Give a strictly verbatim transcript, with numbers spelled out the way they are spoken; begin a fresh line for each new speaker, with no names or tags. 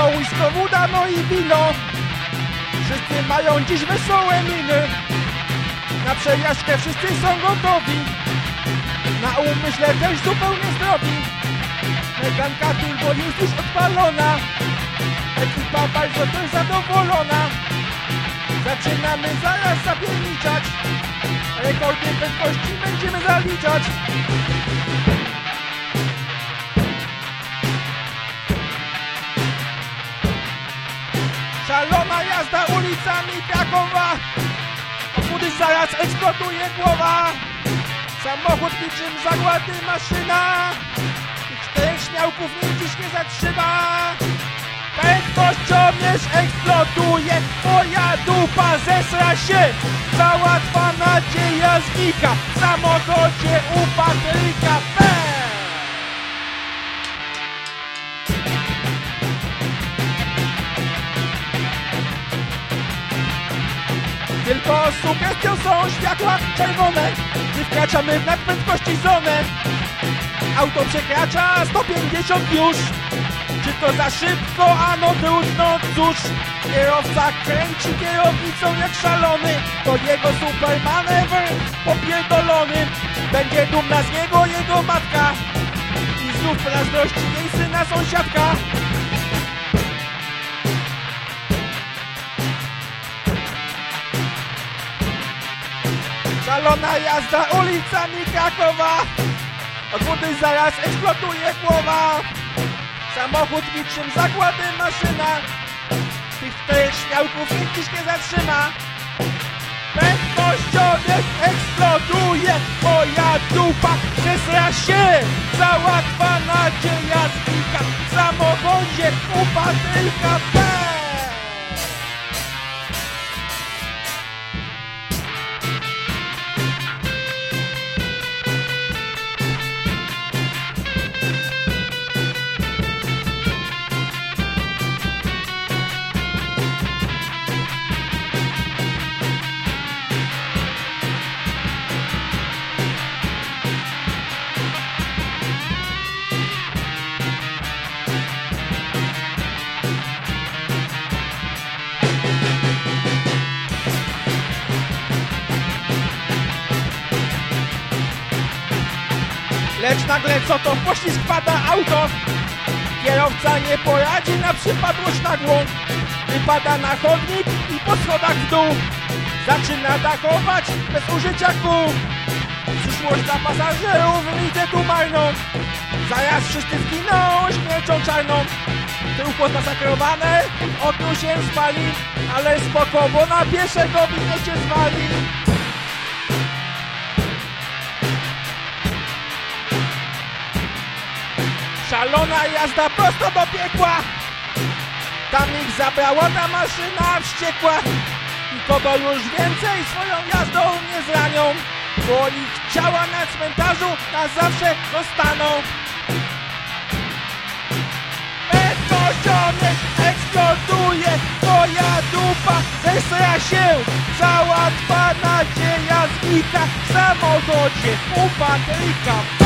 kołysko, woda, no i wino. Wszyscy mają dziś wesołe miny. Na przejażdżkę wszyscy są gotowi. Na umyśle też zupełnie zdrowi. Meganka turbo jest już odpalona. Ekipa bardzo też zadowolona. Zaczynamy zaraz zapierniczać. Rekordy prędkości będziemy zaliczać. Szalona jazda ulicami Krakowa. Obwody zaraz eksploduje głowa. Samochód niczym zagłady maszyna. Czterech śmiałków nikt dziś nie zatrzyma. Prędkościomierz eksploduje. Twoja dupa zesra się. Załatwa nadzieja znika. W samochodzie u Patryka P. Tylko sugestią są światła czerwone. Gdy wkraczamy w nadprędkości zonę. Auto przekracza sto pięćdziesiąt już. Czy to za szybko? Ano trudno, cóż. Kierowca kręci kierownicą jak szalony. To jego super manewr popierdolony. Będzie dumna z niego jego matka. I znów zazdrości jej syna sąsiadka. Szalona jazda ulicami Krakowa. Od wody zaraz eksploduje głowa. Samochód niczym zakłady maszyna. Tych czterech śmiałków nikt dziś nie zatrzyma. Prędkościomierz eksploduje. Moja dupa zesra się. Załatwa nadzieja znika. W samochodzie u Patryka P. Lecz nagle co to? W poślizg pada auto. Kierowca nie poradzi na przypadłość nagłą. Wypada na chodnik i po schodach w dół. Zaczyna dachować bez użycia kół. Przyszłość dla pasażerów widzę tu marną. Zaraz wszyscy zginą śmiercią czarną. Tyłko zmasakrowane, okno się spali. Ale spoko, bo na pieszego winecie zwali. Szalona jazda prosto do piekła. Tam ich zabrała ta maszyna wściekła. I kogo już więcej swoją jazdą nie zranią, bo ich ciała na cmentarzu na zawsze zostaną. Prędkościomierz eksploduje. Twoja dupa zesra się. Załatwa nadzieja znika. W samochodzie u Patryka